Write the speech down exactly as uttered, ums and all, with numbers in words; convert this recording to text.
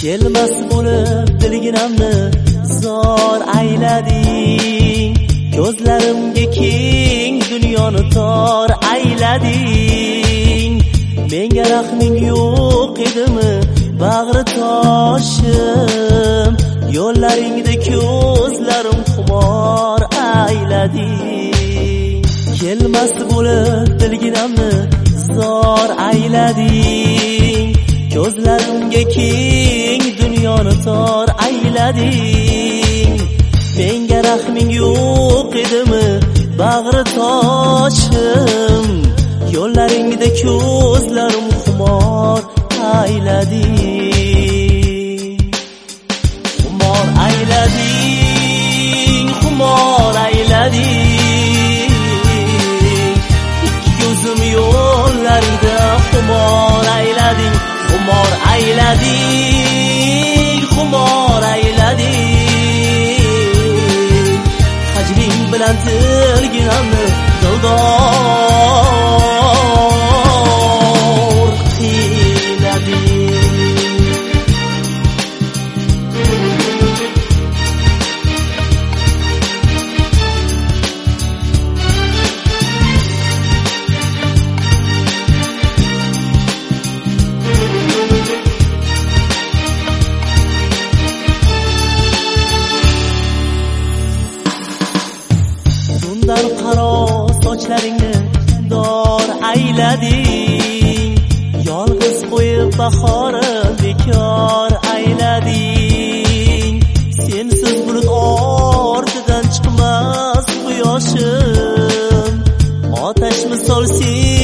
kelmas bo'lib dilginamni zor aylading, ko'zlarimga keng dunyoni tor aylading. Menga rahming yo'q edimi bag'ri toshim, yo'llaringda ko'zlarim xumor aylading. Kelmas bo'lib dilginamni zor aylading, ko'zlarimga keng dunyoni tor aylading. Menga rahming yo'q edimi bag'ri toshim, yo'llaringda ko'zlarim xumor aylading. Xumor aylading, xumor aylading. Ikki ko'zim yo'llarida xumor aylading. Xumor aylading, xumor aylading. Hajring bilan tilginamni dildor qiylading. Bundan qaro sochlaringni dor aylading, yolg'iz qo'yib bahorim bekor aylading. Sensiz bulut ortidan chiqmas quyoshim, otash misol sen